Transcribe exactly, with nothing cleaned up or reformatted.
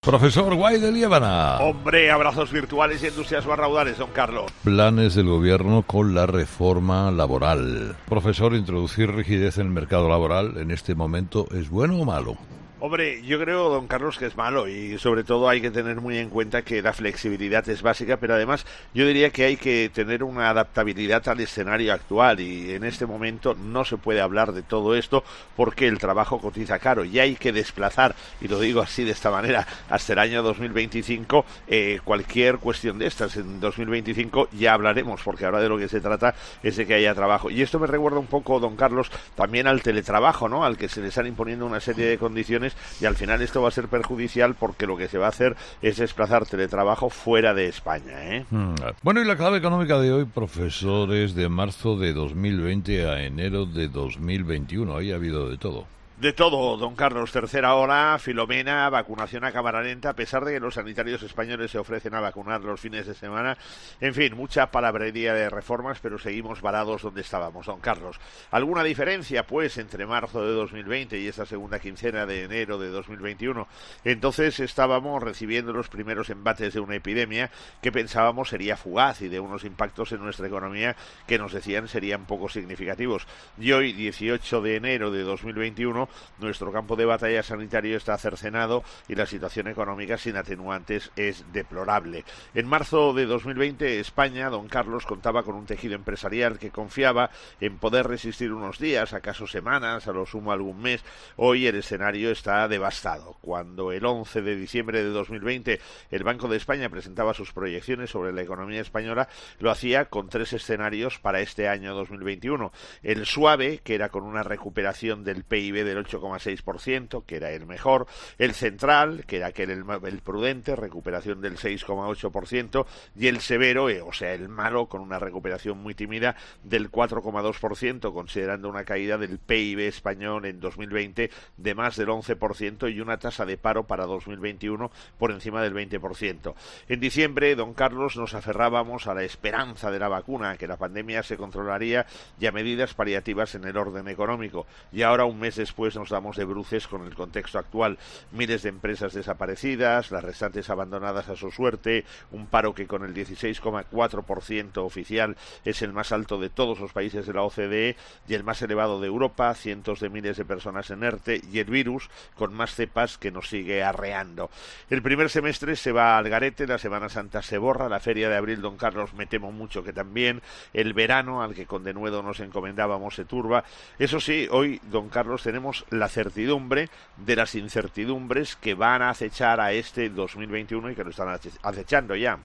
Profesor Guay de Liébana. Hombre, abrazos virtuales y entusiasmo a raudales, don Carlos. Planes del gobierno con la reforma laboral. Profesor, ¿introducir rigidez en el mercado laboral en este momento es bueno o malo? Hombre, yo creo, don Carlos, que es malo y sobre todo hay que tener muy en cuenta que la flexibilidad es básica, pero además yo diría que hay que tener una adaptabilidad al escenario actual y en este momento no se puede hablar de todo esto porque el trabajo cotiza caro y hay que desplazar, y lo digo así de esta manera, hasta el año dos mil veinticinco eh, cualquier cuestión de estas. En dos mil veinticinco ya hablaremos porque ahora de lo que se trata es de que haya trabajo. Y esto me recuerda un poco, don Carlos, también al teletrabajo, ¿no? Al que se le están imponiendo una serie de condiciones y al final esto va a ser perjudicial porque lo que se va a hacer es desplazar teletrabajo fuera de España, ¿eh? Hmm. Bueno, y la clave económica de hoy, profesores, de marzo de dos mil veinte a enero de dos mil veintiuno. Ahí ha habido de todo. De todo, don Carlos. Tercera hora, Filomena, vacunación a cámara lenta, a pesar de que los sanitarios españoles se ofrecen a vacunar los fines de semana. En fin, mucha palabrería de reformas, pero seguimos varados donde estábamos, don Carlos. ¿Alguna diferencia, pues, entre marzo de dos mil veinte y esta segunda quincena de enero de dos mil veintiuno? Entonces estábamos recibiendo los primeros embates de una epidemia que pensábamos sería fugaz y de unos impactos en nuestra economía que nos decían serían poco significativos. Y hoy, dieciocho de enero de dos mil veintiuno, nuestro campo de batalla sanitario está cercenado y la situación económica sin atenuantes es deplorable. En marzo de dos mil veinte, España, don Carlos, contaba con un tejido empresarial que confiaba en poder resistir unos días, acaso semanas, a lo sumo algún mes. Hoy el escenario está devastado. Cuando el once de diciembre de dos mil veinte el Banco de España presentaba sus proyecciones sobre la economía española, lo hacía con tres escenarios para este año dos mil veintiuno. El suave, que era con una recuperación del P I B del ocho coma seis por ciento, que era el mejor; el central, que era aquel el, el prudente, recuperación del seis coma ocho por ciento; y el severo, eh, o sea, el malo, con una recuperación muy tímida del cuatro coma dos por ciento, considerando una caída del P I B español en dos mil veinte de más del once por ciento y una tasa de paro para dos mil veintiuno por encima del veinte por ciento. En diciembre, don Carlos, nos aferrábamos a la esperanza de la vacuna, que la pandemia se controlaría, y a medidas paliativas en el orden económico. Y ahora, un mes después, nos damos de bruces con el contexto actual. Miles de empresas desaparecidas, las restantes abandonadas a su suerte, un paro que con el dieciséis coma cuatro por ciento oficial es el más alto de todos los países de la O C D E y el más elevado de Europa, cientos de miles de personas en ERTE y el virus con más cepas que nos sigue arreando. El primer semestre se va al garete, la Semana Santa se borra, la feria de abril, don Carlos, me temo mucho que también, el verano, al que con denuedo nos encomendábamos, se turba. Eso sí, hoy, don Carlos, tenemos la certidumbre de las incertidumbres que van a acechar a este dos mil veintiuno y que lo están acechando ya.